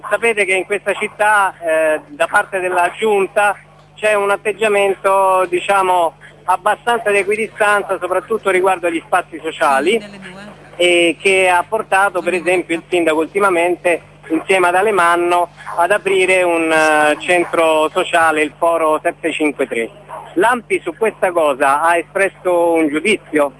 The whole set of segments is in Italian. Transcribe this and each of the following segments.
Sapete che in questa città da parte della giunta c'è un atteggiamento, diciamo, abbastanza di equidistanza, soprattutto riguardo agli spazi sociali, e che ha portato per esempio il sindaco ultimamente, insieme ad Alemanno, ad aprire un centro sociale, il Foro 753. L'ANPI su questa cosa ha espresso un giudizio?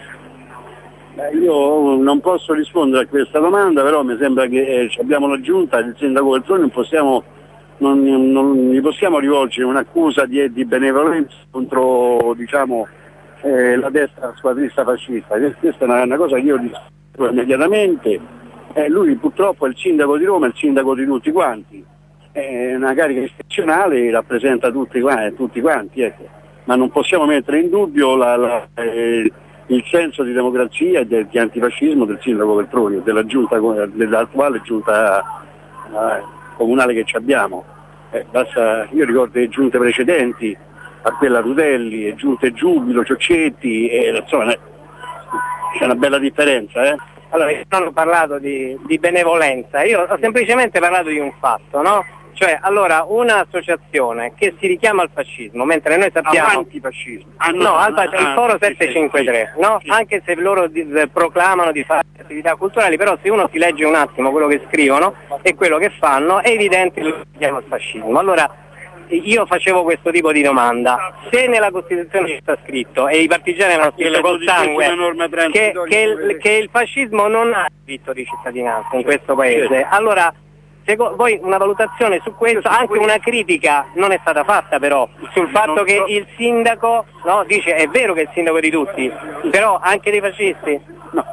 Io non posso rispondere a questa domanda, però mi sembra che abbiamo la giunta, il sindaco Veltroni, non gli possiamo rivolgere un'accusa di benevolenza contro, diciamo, la destra squadrista fascista. Questa è una cosa che io dico immediatamente. Lui purtroppo è il sindaco di Roma, è il sindaco di tutti quanti, è una carica istituzionale, rappresenta tutti quanti, ecco. Ma non possiamo mettere in dubbio il senso di democrazia e di antifascismo del sindaco Veltroni, dell'attuale giunta comunale che abbiamo. Io ricordo le giunte precedenti, a quella Rutelli, giunte Giubilo, Cioccetti, insomma c'è una bella differenza. Allora, io non ho parlato di benevolenza, io ho semplicemente parlato di un fatto, no? Cioè, allora, un'associazione che si richiama al fascismo, mentre noi sappiamo... Antifascismo. Il Foro 753, no? Sì. Anche se loro proclamano di fare attività culturali, però se uno si legge un attimo quello che scrivono e quello che fanno, è evidente che lo richiama al fascismo. Allora, io facevo questo tipo di domanda: se nella Costituzione ci sta scritto, e i partigiani hanno scritto col sangue, che il fascismo non ha diritto di cittadinanza in questo paese, allora voi una valutazione su questo, anche una critica non è stata fatta però, sul fatto che il sindaco, no, dice è vero che è il sindaco di tutti, però anche dei fascisti? No,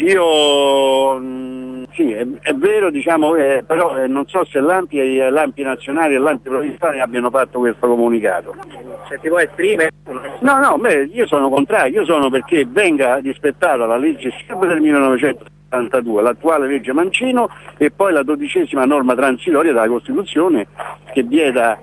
sì, è vero, diciamo, però non so se l'ANPI nazionale e l'ANPI provinciale abbiano fatto questo comunicato. Se ti vuoi esprimere? No, io sono contrario, io sono perché venga rispettata la legge sempre del 1972, l'attuale legge Mancino, e poi la 12ª norma transitoria della Costituzione che vieta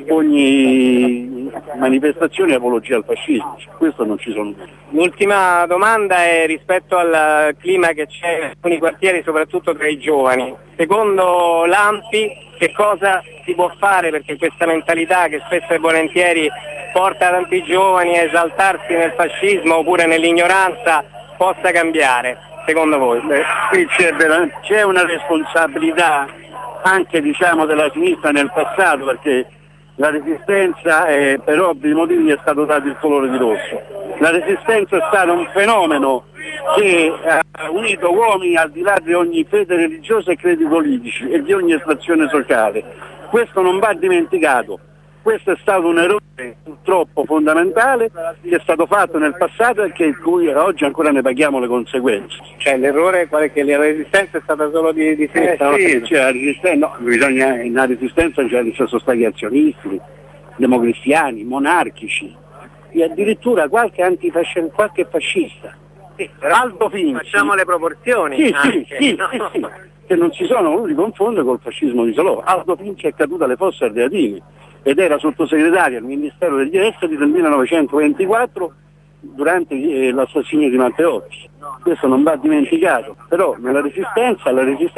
ogni manifestazione e apologia al fascismo. Questo non ci sono. L'ultima domanda è rispetto al clima che c'è in alcuni quartieri, soprattutto tra i giovani. Secondo l'ANPI che cosa si può fare perché questa mentalità che spesso e volentieri porta tanti giovani a esaltarsi nel fascismo oppure nell'ignoranza possa cambiare, secondo voi? Qui c'è una responsabilità anche, diciamo, della sinistra nel passato, perché la Resistenza per ovvi motivi è stato dato il colore di rosso. La Resistenza è stato un fenomeno che ha unito uomini al di là di ogni fede religiosa e credi politici e di ogni estrazione sociale. Questo non va dimenticato. Questo è stato un errore purtroppo fondamentale che è stato fatto nel passato e che cui oggi ancora ne paghiamo le conseguenze. Cioè l'errore qual è, che la Resistenza è stata solo di sinistra? Sì, cioè, la Resistenza, no, nella Resistenza sono stati azionisti, democristiani, monarchici e addirittura qualche fascista. Sì, Aldo Finci. Facciamo le proporzioni. Sì, che non si sono voluti confondere col fascismo di Salò. Aldo Finci è caduto alle Fosse Ardeatine ed era sottosegretario al Ministero degli Esteri del 1924 durante l'assassinio di Matteotti. Questo non va dimenticato, però la Resistenza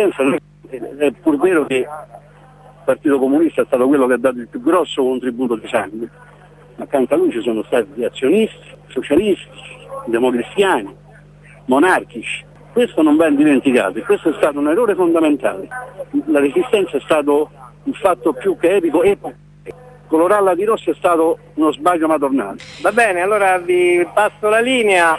è pur vero che il Partito Comunista è stato quello che ha dato il più grosso contributo di sangue, ma accanto a lui ci sono stati azionisti, socialisti, democristiani, monarchici. Questo non va dimenticato e questo è stato un errore fondamentale. La Resistenza è stato un fatto più che epico. Colorarla di rosso è stato uno sbaglio madornale. Va bene, allora vi passo la linea.